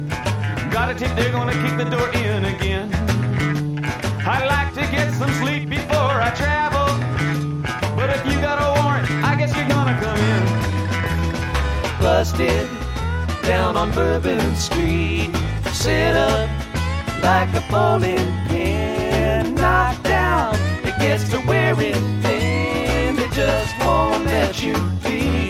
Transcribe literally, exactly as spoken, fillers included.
Got a tip, they're gonna kick the door in again. I'd like to get some sleep before I travel, but if you got a warrant, I guess you're gonna come in. Busted down on Bourbon Street, set up like a bowling pin, knocked down, it gets to wearing thin, they just won't let you be.